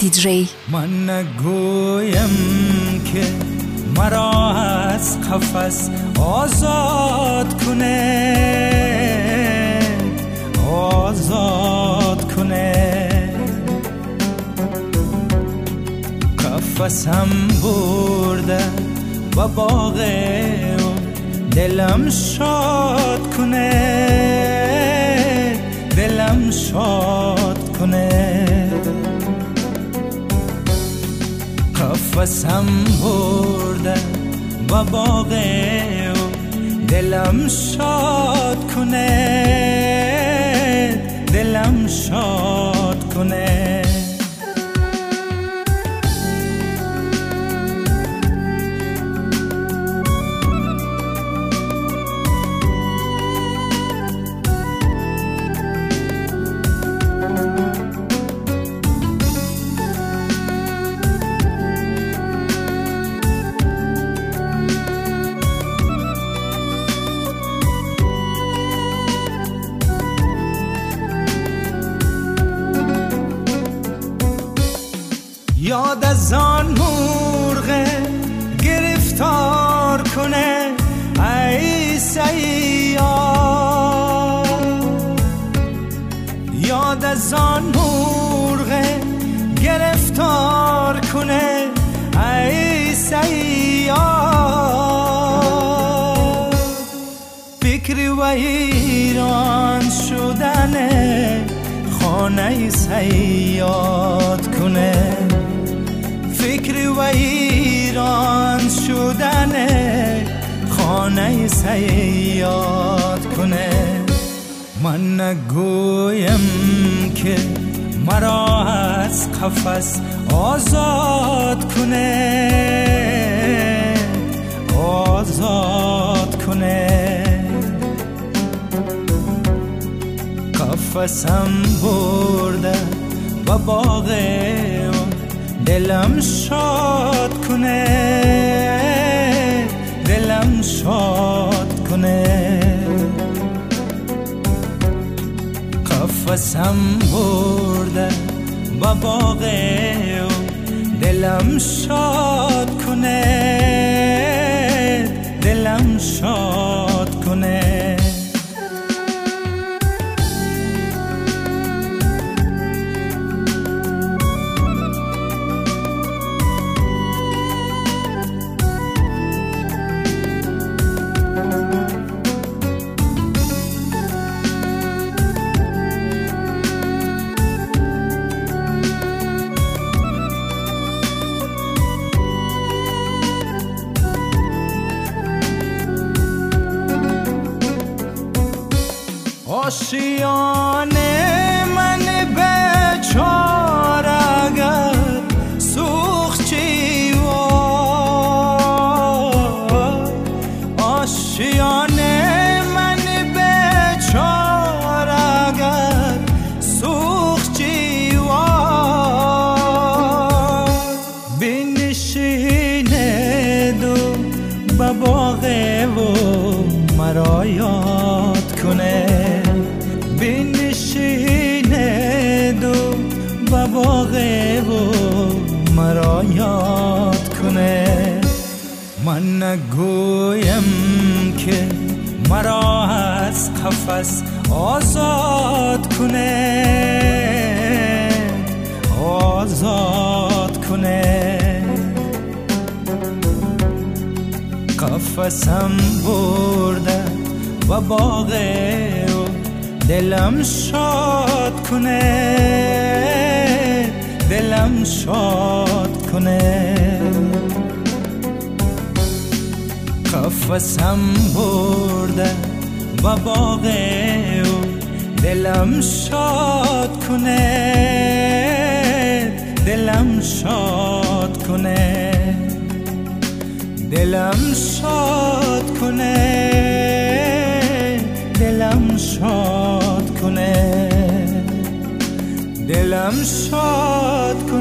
دیجی. من نگویم که مرا از قفس آزاد کنه، آزاد کنه. قفسم برده و باغه و دلم شاد کنه، دلم شاد کنه. قفسم برده و باغه و دلم شاد کنه، دلم شاد کنه. یاد از آن مرغ گرفتار کنه ای صیاد، یاد از آن مرغ گرفتار کنه ای صیاد. فکر و ایران شدن خانه صیاد کنه، فکر و ایران شدن خانه صیاد کنه. من نگویم که مرا از قفس آزاد کنه، آزاد کنه. قفسم برده و باغه و دلم شاد کنه، دلم شاد کنه. قفسم برده و باغه و دلم شاد کنه، دلم شاد کنه. آشیانه من بیچاره اگر سوخت چیوار، آشیانه من بیچاره اگر سوخت چیوار. بنشینه دو به باغه و مرا یاد کنه، بنشینه دو و باغه و مرا یاد کنه. من نگویم که مرا از قفس آزاد کنه، آزاد کنه. قفسم برده و باغه و دلم شاد کنه، دلم شاد کنه. قفسم برده و باغه و دلم شاد کنه، دلم شاد کنه، دلم شاد کنه، دلم شاد کنه، دلم شاد کنه.